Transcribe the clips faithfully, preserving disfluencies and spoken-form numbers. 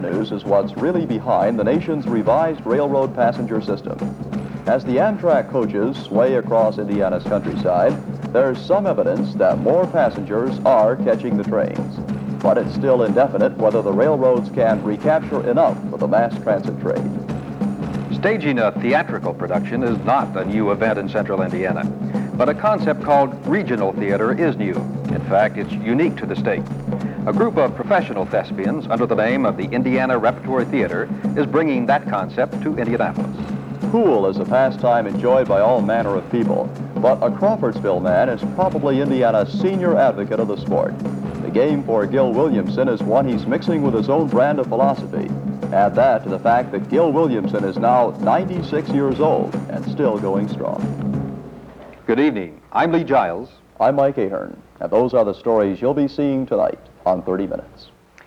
News is what's really behind the nation's revised railroad passenger system. As the Amtrak coaches sway across Indiana's countryside, there's some evidence that more passengers are catching the trains. But it's still indefinite whether the railroads can recapture enough for the mass transit trade. Staging a theatrical production is not a new event in central Indiana, but a concept called regional theater is new. In fact, it's unique to the state. A group of professional thespians under the name of the Indiana Repertory Theater is bringing that concept to Indianapolis. Pool is a pastime enjoyed by all manner of people, but a Crawfordsville man is probably Indiana's senior advocate of the sport. The game for Gil Williamson is one he's mixing with his own brand of philosophy. Add that to the fact that Gil Williamson is now ninety-six years old and still going strong. Good evening. I'm Lee Giles. I'm Mike Ahern, and those are the stories you'll be seeing tonight on thirty minutes.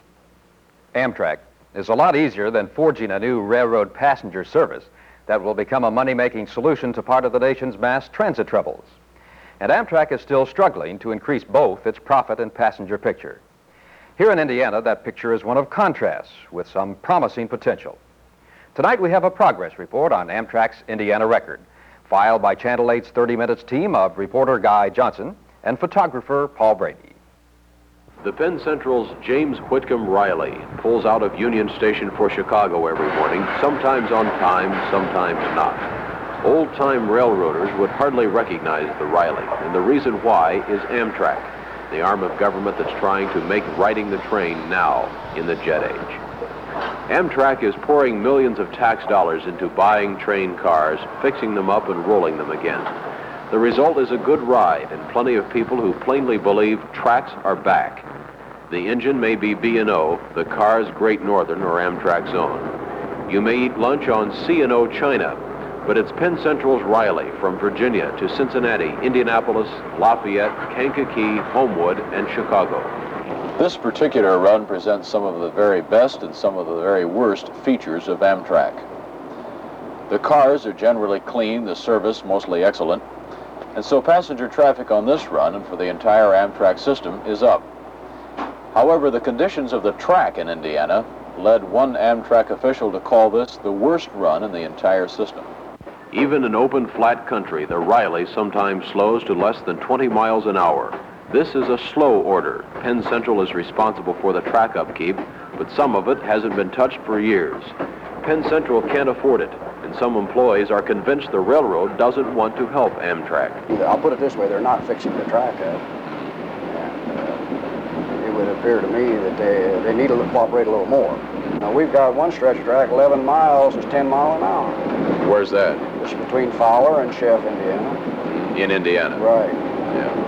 Amtrak is a lot easier than forging a new railroad passenger service that will become a money-making solution to part of the nation's mass transit troubles. And Amtrak is still struggling to increase both its profit and passenger picture. Here in Indiana, that picture is one of contrast with some promising potential. Tonight we have a progress report on Amtrak's Indiana record, filed by Channel eight's thirty minutes team of reporter Guy Johnson and photographer Paul Brady. The Penn Central's James Whitcomb Riley pulls out of Union Station for Chicago every morning, sometimes on time, sometimes not. Old-time railroaders would hardly recognize the Riley, and the reason why is Amtrak, the arm of government that's trying to make riding the train now in the jet age. Amtrak is pouring millions of tax dollars into buying train cars, fixing them up and rolling them again. The result is a good ride and plenty of people who plainly believe tracks are back. The engine may be B and O, the car's Great Northern or Amtrak's own. You may eat lunch on C and O China, but it's Penn Central's Riley from Virginia to Cincinnati, Indianapolis, Lafayette, Kankakee, Homewood, and Chicago. This particular run presents some of the very best and some of the very worst features of Amtrak. The cars are generally clean, the service mostly excellent, and so passenger traffic on this run and for the entire Amtrak system is up. However, the conditions of the track in Indiana led one Amtrak official to call this the worst run in the entire system. Even in open, flat country, the Riley sometimes slows to less than twenty miles an hour. This is a slow order. Penn Central is responsible for the track upkeep, but some of it hasn't been touched for years. Penn Central can't afford it, and some employees are convinced the railroad doesn't want to help Amtrak. I'll put it this way, they're not fixing the track up. And, uh, it would appear to me that they, they need to cooperate a little more. Now, we've got one stretch of track, eleven miles, is ten miles an hour. Where's that? It's between Fowler and Chef, Indiana. In Indiana? Right. Yeah.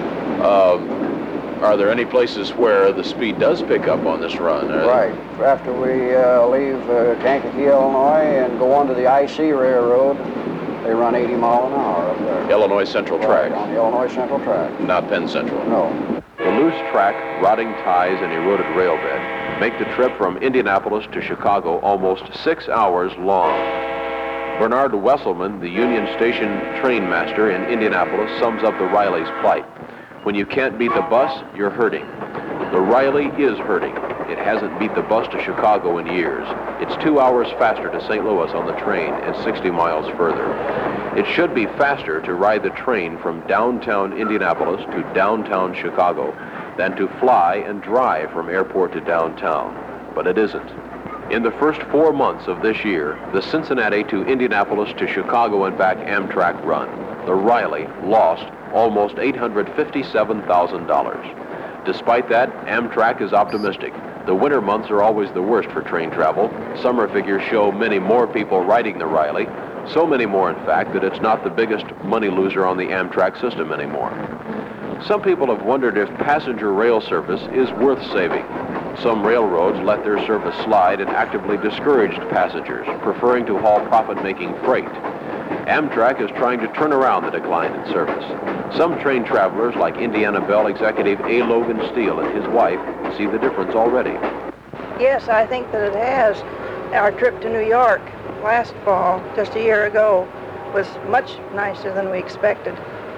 Um, are there any places where the speed does pick up on this run? Right. After we uh, leave uh, Kankakee, Illinois, and go onto the I C Railroad, they run eighty mile an hour up there. Illinois Central Right, Track? on the Illinois Central Track. Not Penn Central? No. The loose track, rotting ties, and eroded railbed make the trip from Indianapolis to Chicago almost six hours long. Bernard Wesselman, the Union Station train master in Indianapolis, sums up the Riley's plight. When you can't beat the bus, you're hurting. The Riley is hurting. It hasn't beat the bus to Chicago in years. It's two hours faster to Saint Louis on the train and sixty miles further. It should be faster to ride the train from downtown Indianapolis to downtown Chicago than to fly and drive from airport to downtown, but it isn't. In the first four months of this year, the Cincinnati to Indianapolis to Chicago and back Amtrak run, the Riley lost almost eight hundred fifty-seven thousand dollars. Despite that, Amtrak is optimistic. The winter months are always the worst for train travel. Summer figures show many more people riding the Riley, so many more, in fact, that it's not the biggest money loser on the Amtrak system anymore. Some people have wondered if passenger rail service is worth saving. Some railroads let their service slide and actively discouraged passengers, preferring to haul profit-making freight. Amtrak is trying to turn around the decline in service. Some train travelers, like Indiana Bell executive A. Logan Steele and his wife, see the difference already. Yes, I think that it has. Our trip to New York last fall, just a year ago, was much nicer than we expected.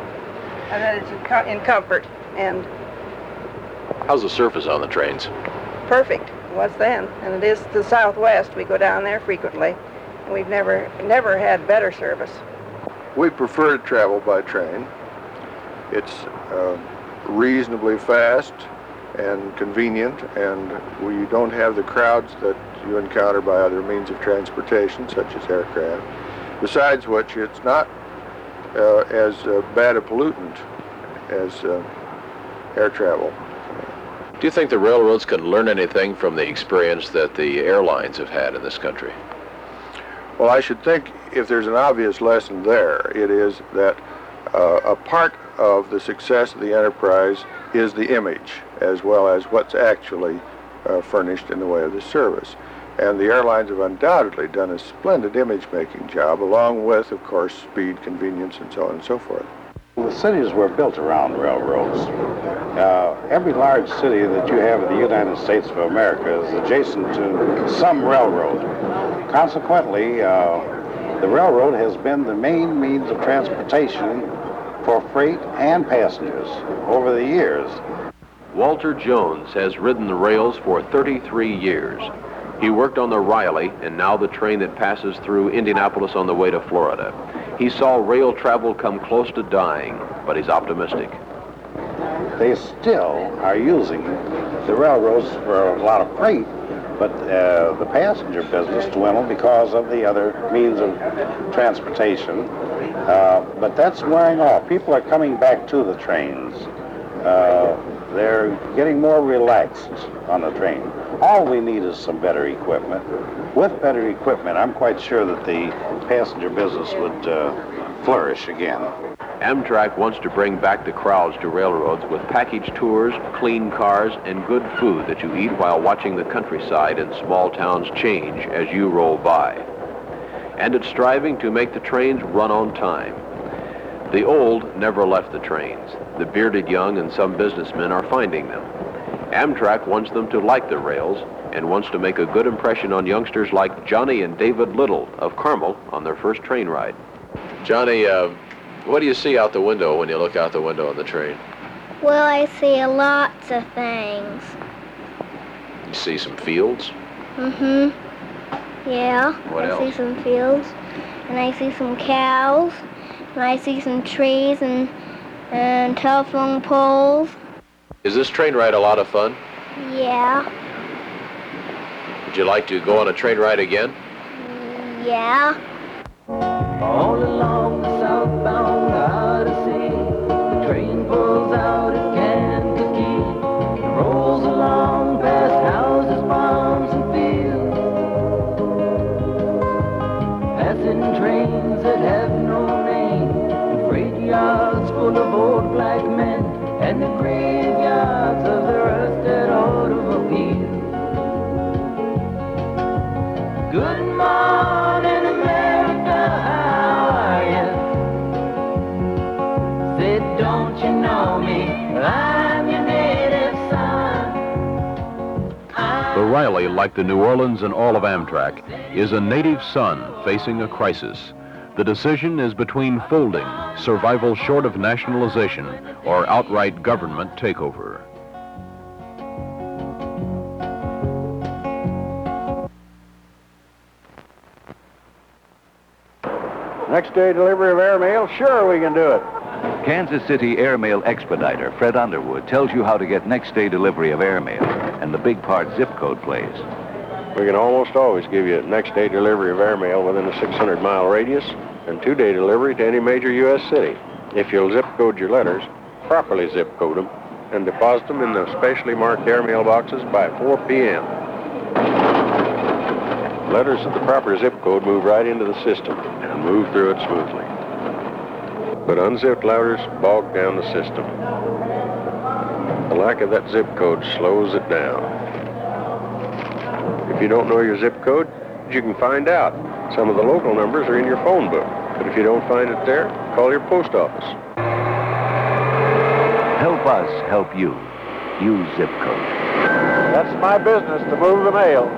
And that it's in, co- in comfort and How's the surface on the trains? perfect. was then, and it is the Southwest. We go down there frequently, and we've never, never had better service. We prefer to travel by train. It's uh, reasonably fast and convenient, and we don't have the crowds that you encounter by other means of transportation, such as aircraft. Besides which, it's not uh, as uh, bad a pollutant as uh, air travel. Do you think the railroads can learn anything from the experience that the airlines have had in this country? Well, I should think if there's an obvious lesson there, it is that uh, a part of the success of the enterprise is the image, as well as what's actually uh, furnished in the way of the service. And the airlines have undoubtedly done a splendid image-making job, along with, of course, speed, convenience, and so on and so forth. The cities were built around railroads. Uh, every large city that you have in the United States of America is adjacent to some railroad. Consequently, uh, the railroad has been the main means of transportation for freight and passengers over the years. Walter Jones has ridden the rails for thirty-three years. He worked on the Riley and now the train that passes through Indianapolis on the way to Florida. He saw rail travel come close to dying, but he's optimistic. They still are using the railroads for a lot of freight, but uh, the passenger business dwindled because of the other means of transportation. Uh, but that's wearing off. People are coming back to the trains. Uh, they're getting more relaxed on the train. All we need is some better equipment. With better equipment, I'm quite sure that the passenger business would uh, flourish again. Amtrak wants to bring back the crowds to railroads with package tours, clean cars, and good food that you eat while watching the countryside and small towns change as you roll by. And it's striving to make the trains run on time. The old never left the trains. The bearded young and some businessmen are finding them. Amtrak wants them to like the rails and wants to make a good impression on youngsters like Johnny and David Little of Carmel on their first train ride. Johnny, uh, what do you see out the window when you look out the window on the train? Well, I see lots of things. You see some fields? Mm-hmm. Yeah. What I else? see some fields, and I see some cows, and I see some trees and, and telephone poles. Is this train ride a lot of fun? Yeah. Would you like to go on a train ride again? Yeah. All along the southbound Odyssey, the train pulls out at Kankakee, and rolls along past houses, farms, and fields, passing trains that have no name, and freight yards full of old black men, and the graveyards of the rusted automobiles. Good morning, America, how are you? Said, don't you know me? I'm your native son. The Riley, like the New Orleans and all of Amtrak, is a native son facing a crisis. The decision is between folding, survival short of nationalization, or outright government takeover. Next day delivery of airmail? Sure, we can do it. Kansas City Airmail Expediter Fred Underwood tells you how to get next-day delivery of airmail, and the big part zip code plays. We can almost always give you next-day delivery of airmail within a six hundred mile radius and two-day delivery to any major U S city. If you'll zip code your letters, properly zip code them, and deposit them in the specially marked airmail boxes by four p m Letters of the proper zip code move right into the system and move through it smoothly. But unzipped letters bog down the system. The lack of that zip code slows it down. If you don't know your zip code, you can find out. Some of the local numbers are in your phone book, but if you don't find it there, call your post office. Help us help you. Use zip code. That's my business, to move the mail.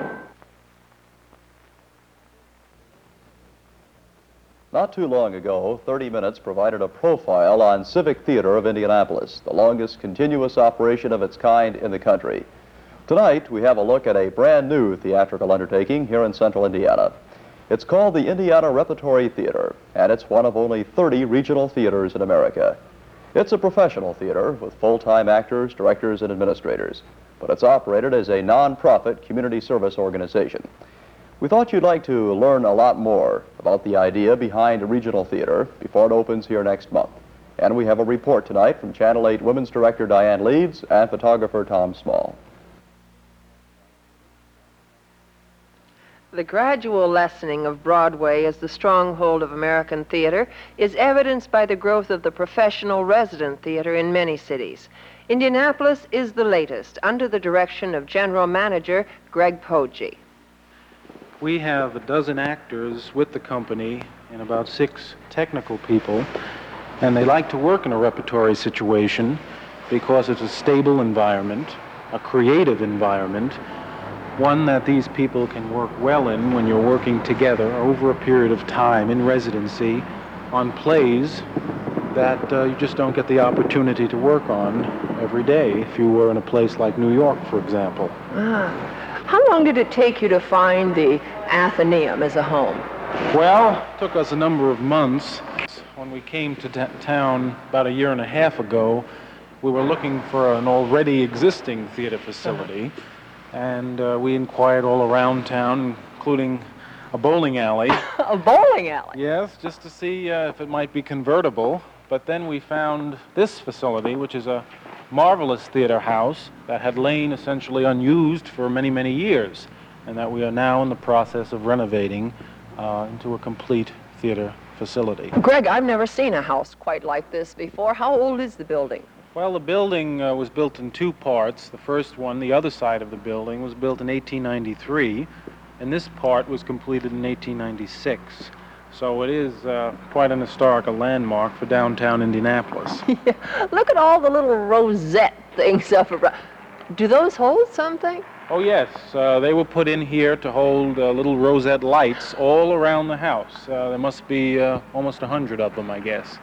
Not too long ago, thirty minutes provided a profile on Civic Theater of Indianapolis, the longest continuous operation of its kind in the country. Tonight, we have a look at a brand new theatrical undertaking here in central Indiana. It's called the Indiana Repertory Theater, and it's one of only thirty regional theaters in America. It's a professional theater with full-time actors, directors, and administrators, but it's operated as a non-profit community service organization. We thought you'd like to learn a lot more about the idea behind a regional theater before it opens here next month. And we have a report tonight from Channel eight Women's Director Diane Leeds and photographer Tom Small. The gradual lessening of Broadway as the stronghold of American theater is evidenced by the growth of the professional resident theater in many cities. Indianapolis is the latest, under the direction of General Manager Greg Poggi. We have a dozen actors with the company and about six technical people, and they like to work in a repertory situation because it's a stable environment, a creative environment, one that these people can work well in when you're working together over a period of time in residency on plays that uh, you just don't get the opportunity to work on every day if you were in a place like New York, for example. Ah. How long did it take you to find the Athenaeum as a home? Well, it took us a number of months. When we came to t- town about a year and a half ago, we were looking for an already existing theater facility. Uh-huh. And uh, we inquired all around town, including a bowling alley. A bowling alley? Yes, just to see uh, if it might be convertible. But then we found this facility, which is a marvelous theater house that had lain essentially unused for many, many years, and that we are now in the process of renovating uh, into a complete theater facility. Greg, I've never seen a house quite like this before. How old is the building? Well, the building uh, was built in two parts. The first one, the other side of the building, was built in eighteen ninety-three, and this part was completed in eighteen ninety-six. So it is uh, quite an historical landmark for downtown Indianapolis. Yeah. Look at all the little rosette things up around. Do those hold something? Oh, yes. Uh, they were put in here to hold uh, little rosette lights all around the house. Uh, there must be uh, almost a hundred of them, I guess.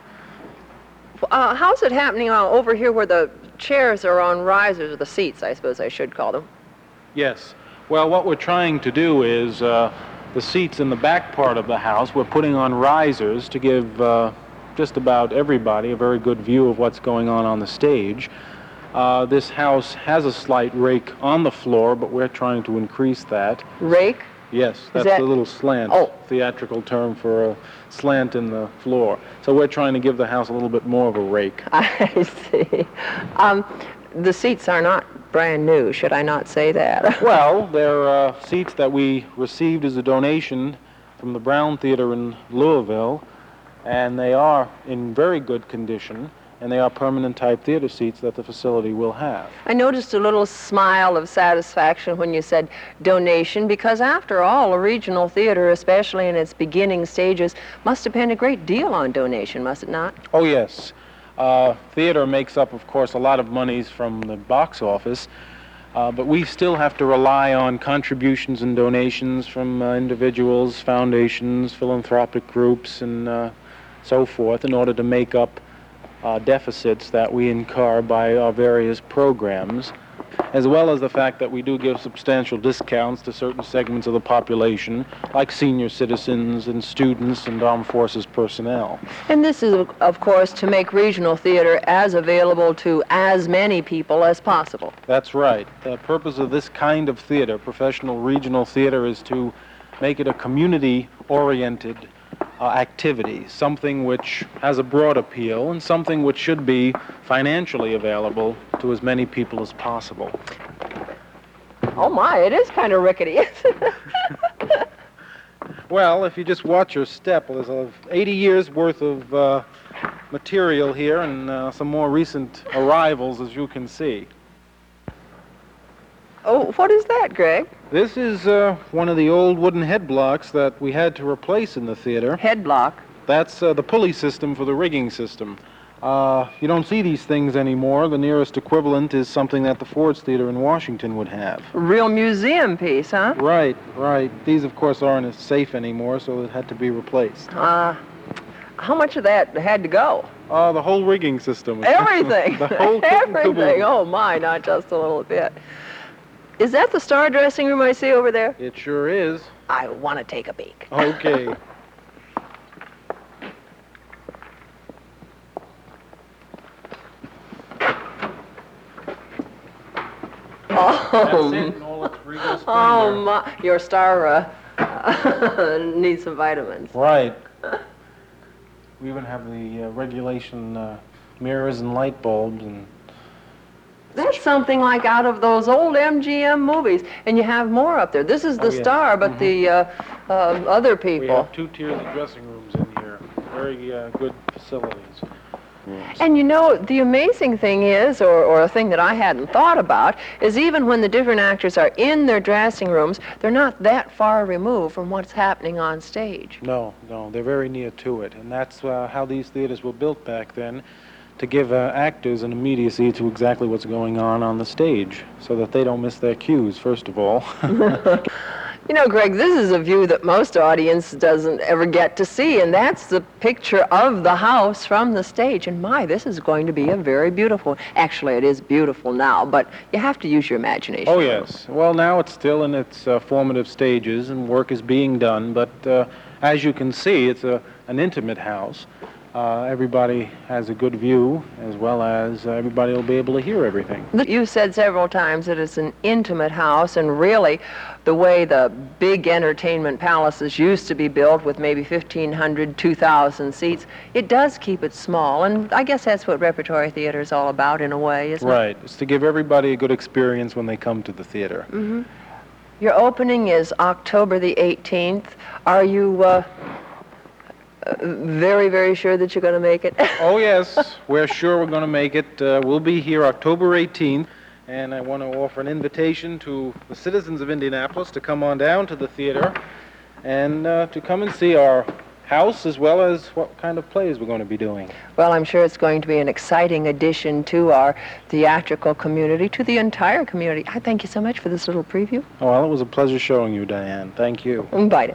Uh, how's it happening uh, over here where the chairs are on risers, or the seats, I suppose I should call them? Yes. Well, what we're trying to do is uh, the seats in the back part of the house, we're putting on risers to give uh, just about everybody a very good view of what's going on on the stage. Uh, this house has a slight rake on the floor, but we're trying to increase that. Rake? Yes, that's that... a little slant, oh. theatrical term for a slant in the floor. So we're trying to give the house a little bit more of a rake. I see. Um, the seats are not brand new, should I not say that? Well, they're uh, seats that we received as a donation from the Brown Theater in Louisville, and they are in very good condition. And they are permanent type theater seats that the facility will have. I noticed a little smile of satisfaction when you said donation, because after all, a regional theater, especially in its beginning stages, must depend a great deal on donation, must it not? Oh, yes. Uh, theater makes up, of course, a lot of monies from the box office, uh, but we still have to rely on contributions and donations from uh, individuals, foundations, philanthropic groups, and uh, so forth in order to make up Uh, deficits that we incur by our various programs, as well as the fact that we do give substantial discounts to certain segments of the population, like senior citizens and students and armed forces personnel. And this is, of course, to make regional theater as available to as many people as possible. That's right. The purpose of this kind of theater, professional regional theater, is to make it a community-oriented Uh, activity, something which has a broad appeal and something which should be financially available to as many people as possible. Oh my, it is kind of rickety, isn't it? Well, if you just watch your step, well, there's uh, eighty years worth of uh, material here and uh, some more recent arrivals, as you can see. Oh, what is that, Greg? This is uh, one of the old wooden head blocks that we had to replace in the theater. Head block? That's uh, the pulley system for the rigging system. Uh, you don't see these things anymore. The nearest equivalent is something that the Ford's Theater in Washington would have. Real museum piece, huh? Right, right. These, of course, aren't as safe anymore, so it had to be replaced. Uh, how much of that had to go? Uh, the whole rigging system. Everything! The whole Everything! Oh my, not just a little bit. Is that the star dressing room I see over there? It sure is. I want to take a peek. Okay. Oh, That's it in all its regal splendor. oh my! Your star uh, needs some vitamins. Right. We even have the uh, regulation uh, mirrors and light bulbs, and That's something like out of those old M G M movies, and you have more up there. This is the Oh, yeah. star, but the uh, uh, other we people. have two tiers of dressing rooms in here. Very uh, good facilities. And you know, the amazing thing is, or, or a thing that I hadn't thought about, is even when the different actors are in their dressing rooms, they're not that far removed from what's happening on stage. No, no, they're very near to it, and that's uh, how these theaters were built back then, to give uh, actors an immediacy to exactly what's going on on the stage, so that they don't miss their cues, first of all. You know, Greg, this is a view that most audience doesn't ever get to see, and that's the picture of the house from the stage. And my, this is going to be a very beautiful, actually it is beautiful now, but you have to use your imagination. Oh, yes. Well, now it's still in its uh, formative stages, and work is being done, but uh, as you can see, it's a, an intimate house. Uh, everybody has a good view, as well as uh, everybody will be able to hear everything. You said several times that it's an intimate house, and really, the way the big entertainment palaces used to be built with maybe fifteen hundred, two thousand seats, it does keep it small, and I guess that's what repertory theater is all about in a way, isn't it? Right. It's to give everybody a good experience when they come to the theater. Mm-hmm. Your opening is October the eighteenth. Are you uh, uh, very, very sure that you're going to make it? Oh, yes. We're sure we're going to make it. Uh, we'll be here October eighteenth. And I want to offer an invitation to the citizens of Indianapolis to come on down to the theater and uh, to come and see our house, as well as what kind of plays we're going to be doing. Well, I'm sure it's going to be an exciting addition to our theatrical community, to the entire community. I thank you so much for this little preview. Oh, well, it was a pleasure showing you, Diane. Thank you. Invite it.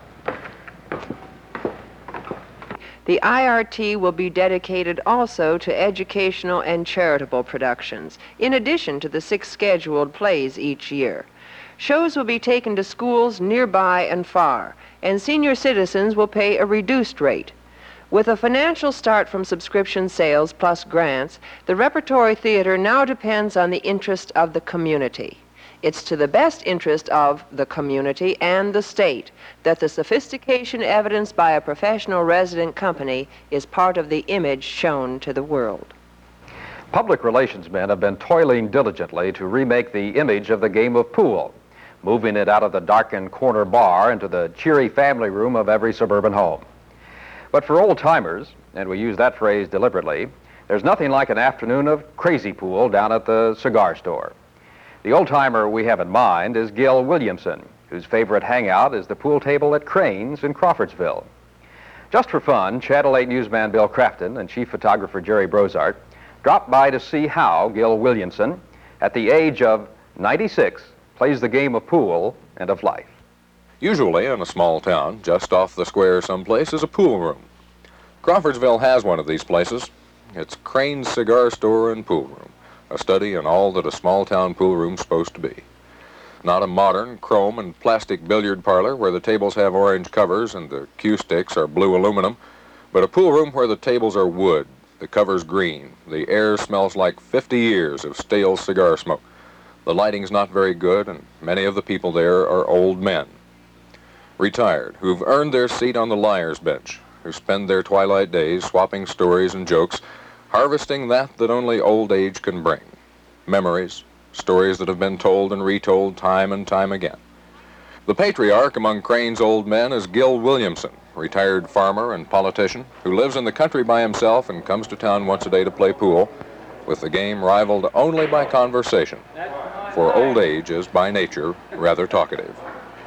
The I R T will be dedicated also to educational and charitable productions, in addition to the six scheduled plays each year. Shows will be taken to schools nearby and far, and senior citizens will pay a reduced rate. With a financial start from subscription sales plus grants, the repertory theater now depends on the interest of the community. It's to the best interest of the community and the state that the sophistication evidenced by a professional resident company is part of the image shown to the world. Public relations men have been toiling diligently to remake the image of the game of pool, moving it out of the darkened corner bar into the cheery family room of every suburban home. But for old-timers, and we use that phrase deliberately, there's nothing like an afternoon of crazy pool down at the cigar store. The old-timer we have in mind is Gil Williamson, whose favorite hangout is the pool table at Crane's in Crawfordsville. Just for fun, Channel eight newsman Bill Crafton and chief photographer Jerry Brozart dropped by to see how Gil Williamson, at the age of ninety-six, plays the game of pool and of life. Usually in a small town, just off the square someplace, is a pool room. Crawfordsville has one of these places. It's Crane's Cigar Store and Pool Room, a study in all that a small-town pool room's supposed to be. Not a modern chrome and plastic billiard parlor where the tables have orange covers and the cue sticks are blue aluminum, but a pool room where the tables are wood, the covers green, the air smells like fifty years of stale cigar smoke. The lighting's not very good, and many of the people there are old men, retired, who've earned their seat on the liar's bench, who spend their twilight days swapping stories and jokes, harvesting that that only old age can bring. Memories, stories that have been told and retold time and time again. The patriarch among Crane's old men is Gil Williamson, retired farmer and politician, who lives in the country by himself and comes to town once a day to play pool, with the game rivaled only by conversation, for old age is by nature rather talkative.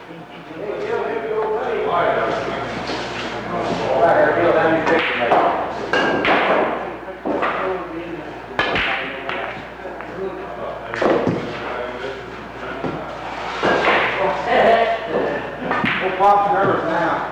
Pop's nervous now.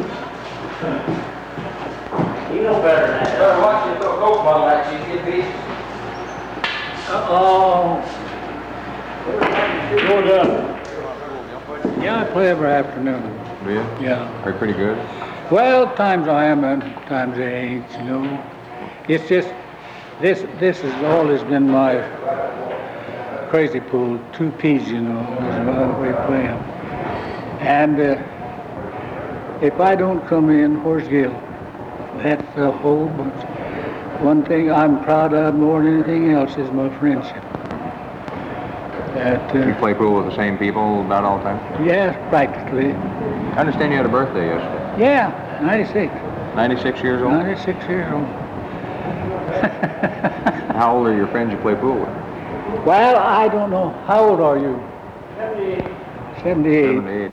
You know better than that. Better watch your little Coke bottle that you get beat. Uh-oh. Go down. Yeah, I play every afternoon. Do you? Yeah. Are you pretty good? Well, times I am and times I ain't, you know. It's just, this this has always been my crazy pool, two P's, you know, is the way I play them. And uh, if I don't come in, where's Gil? That's the whole bunch. One thing I'm proud of more than anything else is my friendship. That, uh, You play pool with the same people about all the time? yes, practically. I understand you had a birthday yesterday. Yeah, ninety-six. ninety-six years old? ninety-six years old. How old are your friends you play pool with? Well, I don't know. How old are you? seventy-eight. seventy-eight.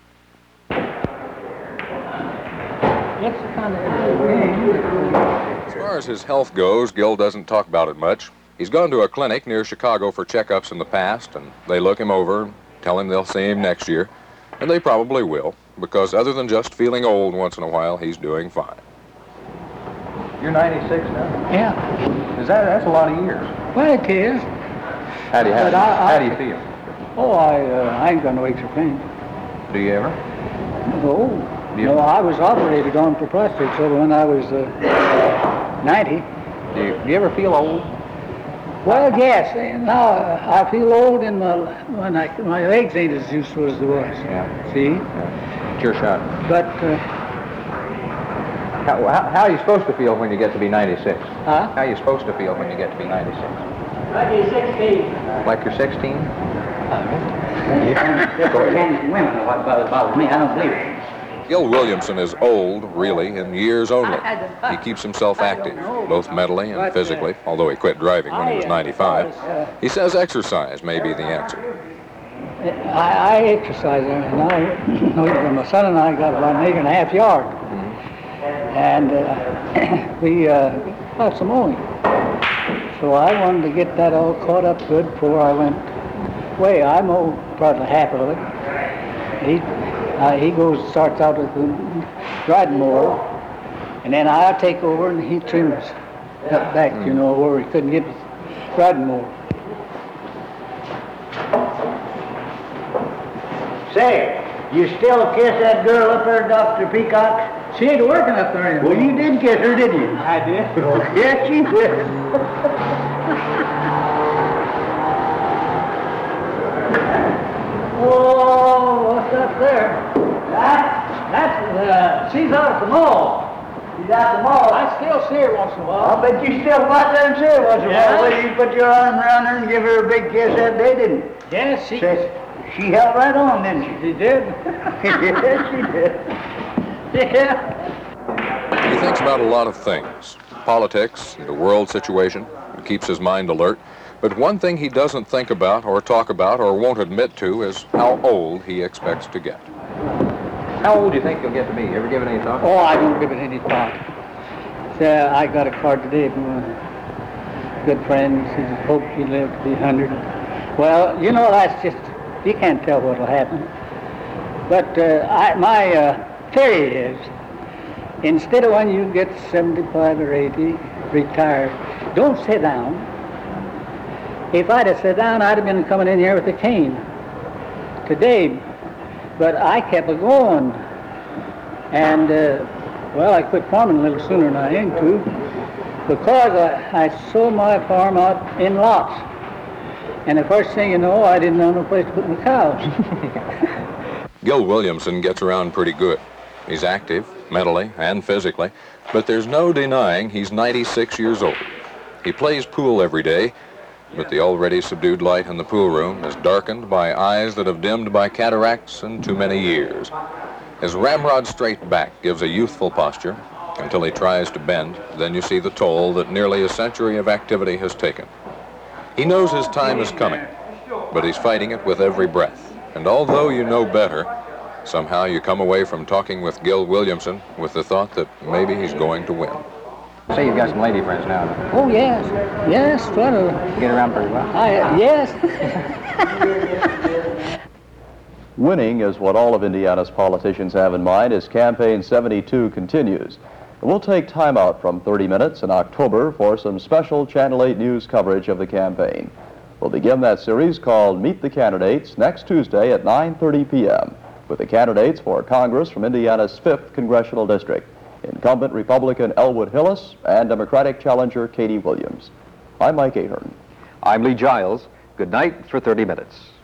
It's kind of As far as his health goes, Gil doesn't talk about it much. He's gone to a clinic near Chicago for checkups in the past, and they look him over, tell him they'll see him next year, and they probably will, because other than just feeling old once in a while, he's doing fine. You're ninety-six now? Yeah. Is that, that's a lot of years. Well, it is. How do you, how, But do you- I- I- how do you feel? Oh, I, uh, I ain't got no aches or pains. Do you ever? No. You- No, I was operated on for prostate trouble when I was uh, ninety. Do you, do you ever feel old? Well, yes. Now uh, I feel old in my when I, my legs ain't as useful as they was. Yeah. See? It's your shot. But uh, How, how, how are you supposed to feel when you get to be ninety-six? Huh? How are you supposed to feel when you get to be ninety-six? like you're sixteen. Like you're sixteen? Women, what bothers me, I don't believe it. Gil Williamson is old, really, in years only. He keeps himself active, both mentally and physically, although he quit driving when he was ninety-five. He says exercise may be the answer. I, I exercise and I, my son and I got about an acre and a half yard. And uh, we uh, got some mowing. So I wanted to get that all caught up good before I went away. I mow probably half of it. He, uh, he goes, starts out with the riding mower, and then I'll take over and he trims up back, you know, where he couldn't get his riding mower. Say, you still kiss that girl up there, Doctor Peacock? She ain't working up there anymore. Well, you did kiss her, didn't you? I did. Yes, you did. Oh, what's up there? That, that's, uh, she's out at the mall. She's at the mall. I still see her once in a while. I bet you still go out there and see her once in a Yeah. while. But you put your arm around her and give her a big kiss that day, didn't you? Yes, she Says, she held right on, didn't she? She did. Yes, she did. Yeah. He thinks about a lot of things, politics, the world situation, and keeps his mind alert. But one thing he doesn't think about or talk about or won't admit to is how old he expects to get. How old do you think you'll get to be? You ever given any thought? Oh, I don't give it any thought. So I got a card today from a good friend. She says, hope you live to be one hundred. Well, you know, that's just, you can't tell what'll happen. But uh, I, my uh, theory is, instead of when you get seventy-five or eighty, retired, don't sit down. If I'd have sat down, I'd have been coming in here with a cane today. But I kept it going. And, uh, well, I quit farming a little sooner than I aimed to because I, I sold my farm out in lots. And the first thing you know, I didn't have no place to put my cows. Gil Williamson gets around pretty good. He's active, mentally and physically, but there's no denying he's ninety-six years old. He plays pool every day, but the already subdued light in the pool room is darkened by eyes that have dimmed by cataracts and too many years. His ramrod straight back gives a youthful posture until he tries to bend. Then you see the toll that nearly a century of activity has taken. He knows his time is coming, but he's fighting it with every breath. And although you know better, somehow you come away from talking with Gil Williamson with the thought that maybe he's going to win. Say you've got some lady friends now. Oh, yes. Yes, try to. You get around pretty well. I, uh, yes. Winning is what all of Indiana's politicians have in mind as Campaign seventy-two continues. We'll take time out from thirty minutes in October for some special Channel eight News coverage of the campaign. will begin that series called Meet the Candidates next Tuesday at nine thirty p m with the candidates for Congress from Indiana's fifth Congressional District, incumbent Republican Elwood Hillis and Democratic challenger Katie Williams. I'm Mike Ahern. I'm Lee Giles. Good night for thirty minutes.